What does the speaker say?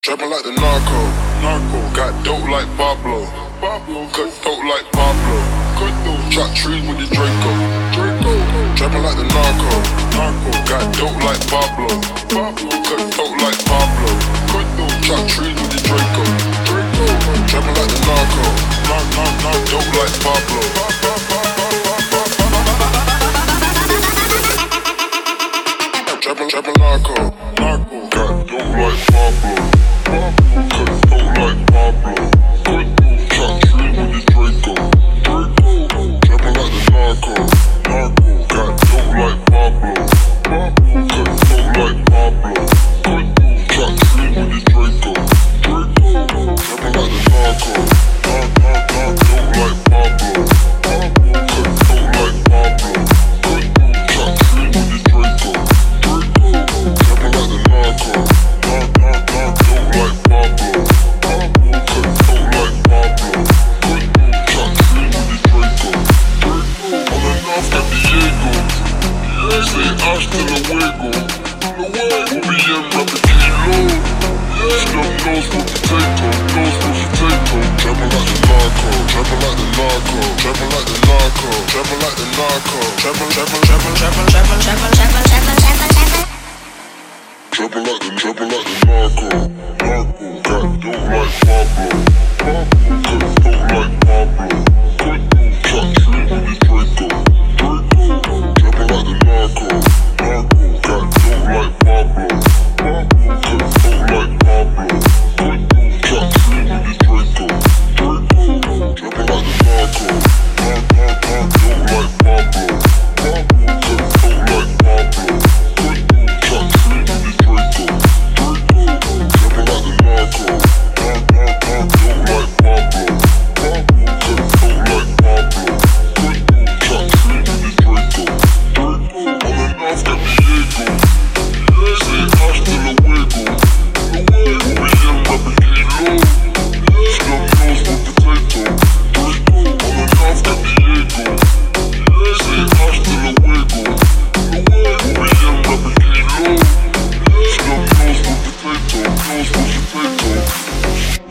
Trapping like the narco, got dope like Pablo, cut dope like Pablo, chop trees with the Draco, trapping like the narco, got dope like Pablo, cut dope like Pablo, chop trees with the Draco, trapping like the narco, dope like Pablo. Trapping narco, got dope like Pablo, cut dope like Pablo, chop trees with the Draco, trapping like the narco, got dope like Pablo, cut dope like Pablo, chop trees with the Draco, trapping like the narco, dope like Pablo, cut dope like Pablo, chop trees with the Draco. Trapping like the narco, dope like Pablo, cut dope like Pablo, chop trees with the Draco. On and off at Diego, say hasta luego, we'll be in rapping kilo. Snub nose with potato, trapping like the narco, trapping like the narco, trapping like the narco, trapping like the narco, trapping like the narco, got dope like Pablo, cut dope like Pablo, chop trees with the Draco, trapping like the narco, got dope like Pablo, cut dope like Pablo, chop trees with the Draco, trapping like the narco, dope like Pablo, cut dope like Pablo, chop trees with the Draco, trapping like the narco, dope like Pablo, cut dope like Pablo, chop trees with the Draco. On and off at Diego, say hasta luego, we'll be in rapping kilo. Snub nose with potato, on and off at Diego, say hasta luego, we'll be in rapping kilo. Snub nose with potato,